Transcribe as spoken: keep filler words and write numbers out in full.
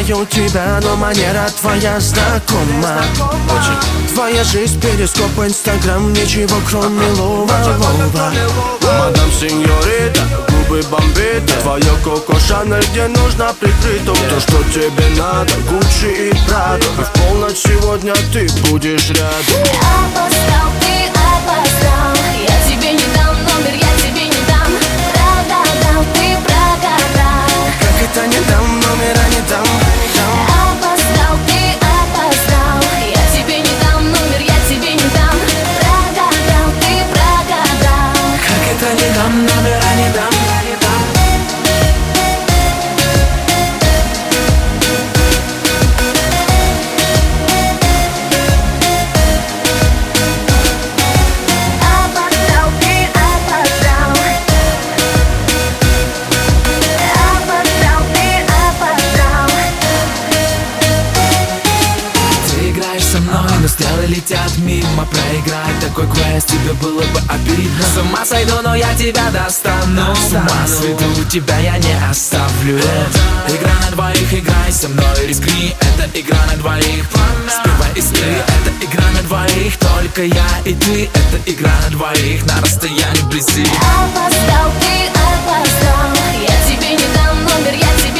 знаю тебя, но манера твоя знакома. Твоя жизнь, перископ, инстаграм, ничего кроме лова. Мадам сеньорита, губы бомбита, твоя Коко Шанель, где нужно прикрыто. То, что тебе надо, Гуччи и Прадо. И в полночь сегодня ты будешь рядом. Опоздал, ты опоздал, я тебе не дам номер, я тебе не дам. Прогадал, ты прогадал. Как это не дам, номера не дам, дам. Опоздал, ты опоздал, я тебе не дам номер, я тебе не дам. Прогадал, ты прогадал. Как это не дам, номера не дам, не дам. Но стрелы летят мимо, проиграть такой квест тебе было бы обидно. С ума сойду, но я тебя достану. С ума сведу, тебя я не оставлю. Это игра на двоих, играй со мной, рискни. Это игра на двоих, спевай из ты. Это игра на двоих, только я и ты. Это игра на двоих, на расстоянии вблизи. Опоздал, ты опоздал, я тебе не дам номер, я тебе